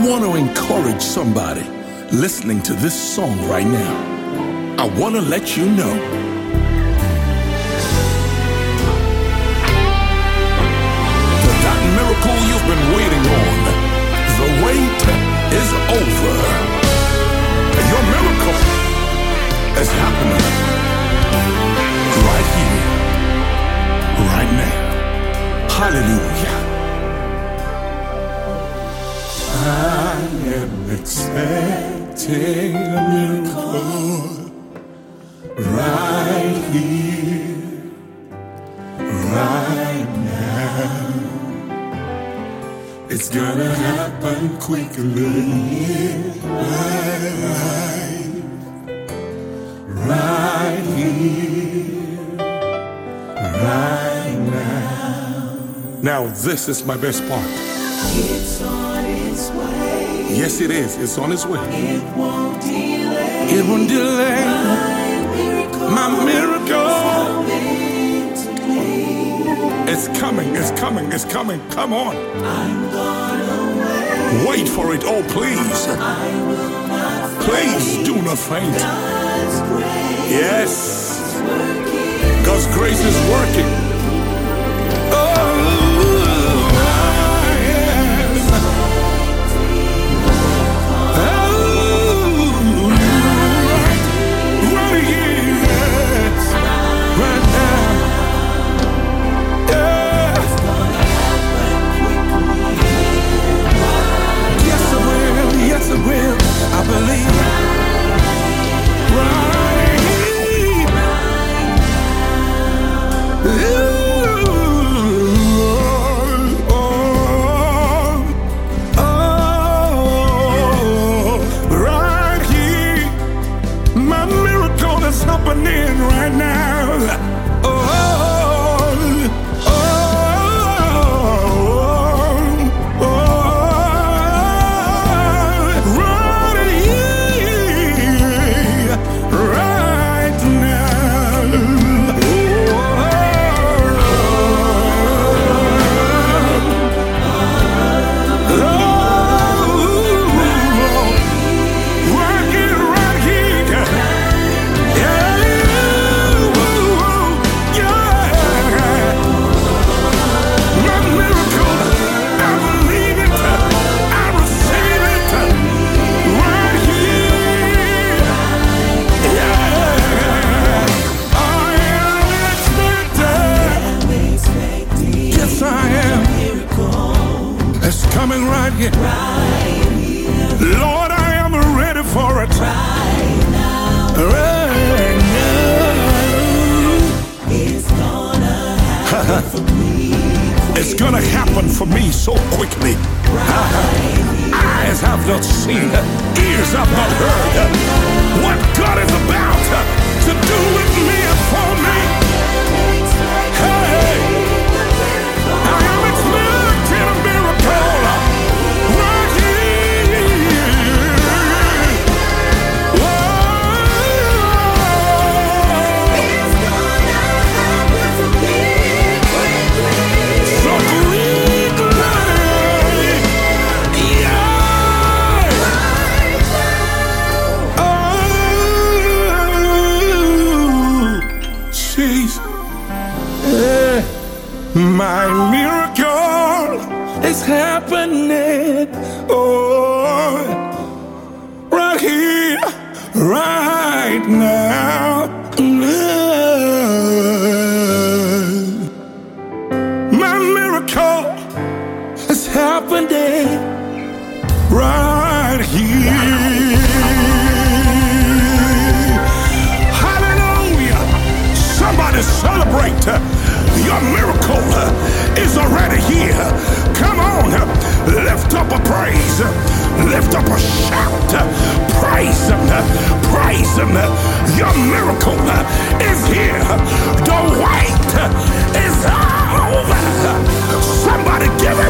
want to encourage somebody listening to this song right now. I want to let you know that miracle you've been waiting on, the wait is over. Your miracle is happening right here, right now. Hallelujah. I am expecting a miracle right here, right now. It's gonna happen quickly, right here, right now. Now this is my best part. It's on its way. Yes, it is. It's on its way. It won't delay. It won't delay. My miracle. It's coming. It's coming. It's coming. Come on. I'm gonna wait for it. Oh, please. I will not Please do not faint. God's grace Yes. is working. God's grace is working. I believe right right here. My miracle is happening right now. Coming right here. Lord, I am ready for it. Right now. Right now. It's gonna happen for me. It's gonna happen for me so quickly. Eyes have not seen, ears have not heard what God is about to do with me and for me. Hey, I am expecting a miracle. My miracle is happening, oh, right here, right now. My miracle is happening right here. Hallelujah! Somebody celebrate. Your miracle is already here. Come on, lift up a praise, lift up a shout, praise him, praise him. Your miracle is here. The wait is over. Somebody give it